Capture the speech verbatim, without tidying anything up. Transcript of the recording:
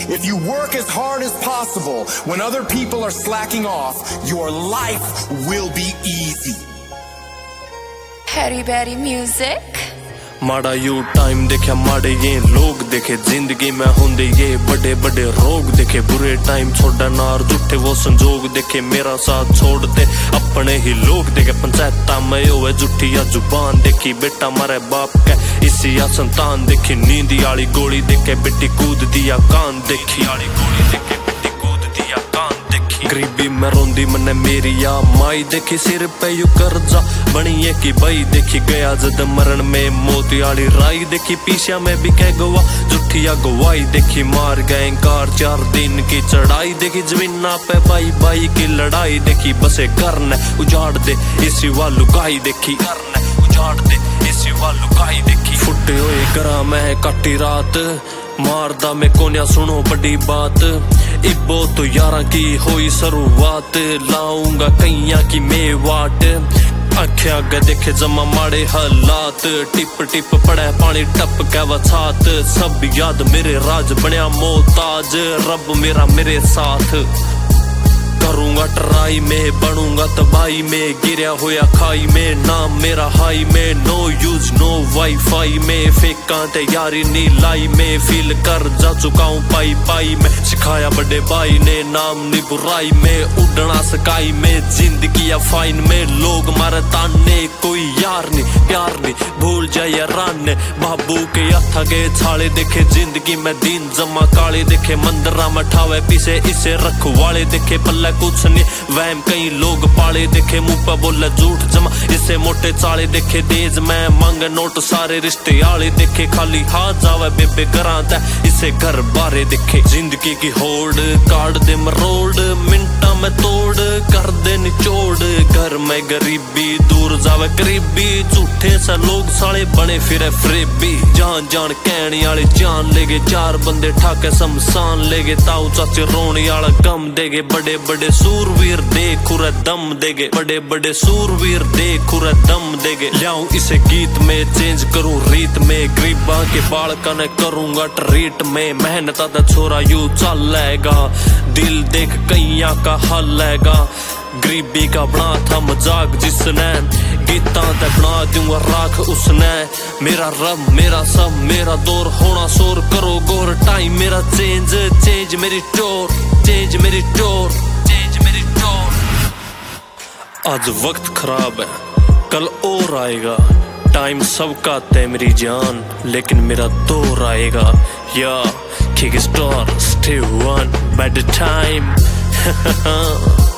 If you work as hard as possible when other people are slacking off, your life will be easy. Harry Berry music. माड़ा यू time देखे माड़े ये लोग देखे जिंदगी में होंदे ये बड़े बड़े रोग देखे बुरे टाइम छोड़ा नार जुटे वो संजोग देखे मेरा साथ छोड़ दे अपने ही लोग देखे पंचायता में होवे जुठी या जुबान देखी बेटा मारे बाप के इसी या संतान देखी नींदी आली गोली देखे बेटी कूद दिया कान देखी आली गोली देखे बेटी कूद दिया कान देखी गरीबी में रोंदी मने मेरी या माई देखी सिर पे यू कर्जा बनिए की बई देखी गया जद मरण में मोती आली राई देखी पीछा में भी कह गवा जुठिया गवाई देखी मार गए कार चार दिन की चढ़ाई देखी जमीना पे बाई बाई की लड़ाई देखी बसे करने उजाड़ दे इसी वालू गाई देखी करने उजाड़ दे इसी वालू गाई देखी फुटे हुए करा मैं काटी रात मारदा में कोन्या सुनो बड़ी बात इबो तो यारा की होई शुरुआत लाऊंगा कैया की मेवाट आख्या गे देखे जमा माड़े हालात टिप टिप पड़े पानी टप के वछात सब याद मेरे राज बनया मोहताज रब मेरा मेरे साथ करूंगा ट्राई में बनूंगा तबाही में गिरया होया खाई में नाम मेरा हाई में नो यूज नो वाईफाई में फेंका तैयारी नी लाई में फील कर जा चुका हूँ पाई पाई में सिखाया बड़े भाई ने नाम नी बुराई में उड़ना स्काई में जिंदगी या फाइन में लोग मारे ताने कोई यार नहीं प्यार नहीं भूल जाए रान बाबू के अथा के छाले देखे जिंदगी में दिन जमा काले देखे मंदरा में ठावे पीछे इसे रखवाले देखे पल्ले कुछ नहीं वहम कई लोग पाले देखे मुंह पे बोले झूठ जमा इसे मोटे चाले देखे तेज में मांग नोट सारे रिश्ते आले देखे खाली हाथ जावे बेबे कराता इसे घर बारे देखे जिंदगी की होड़ काट दे मरोड़ मिनटा में तोड़ कर दे निचोड़ घर में गरीबी दूर जावे करीबी झूठे से लोग साले बने फिरे फ्रेबी जान जान कहने आले जान लेगे चार बंदे ठाके शमशान लेगे ताऊ चाचे रोने आला गम देगे बड़े बड़े सूरवीर देख उरे दम देगे बड़े बड़े सूरवीर देख उरे दम देगे लाऊं इसे गीत में चेंज करूं रीत में गरीबा के बाल कने करूंगा ट्रीट में मेहनत दा छोरा यू चलेगा दिल देख कैया का हल लेगा गरीबी का बना था मजाक जिसने गीता ते बना दूंगा राख उसने मेरा रब मेरा सब मेरा दौर होना शोर करो गोर टाइम मेरा चेंज चेंज मेरी टोर चेंज मेरी टोर चेंज मेरी टोर आज वक्त खराब है कल और आएगा टाइम सबका तय मेरी जान लेकिन मेरा दौर आएगा या kick star stay one by the time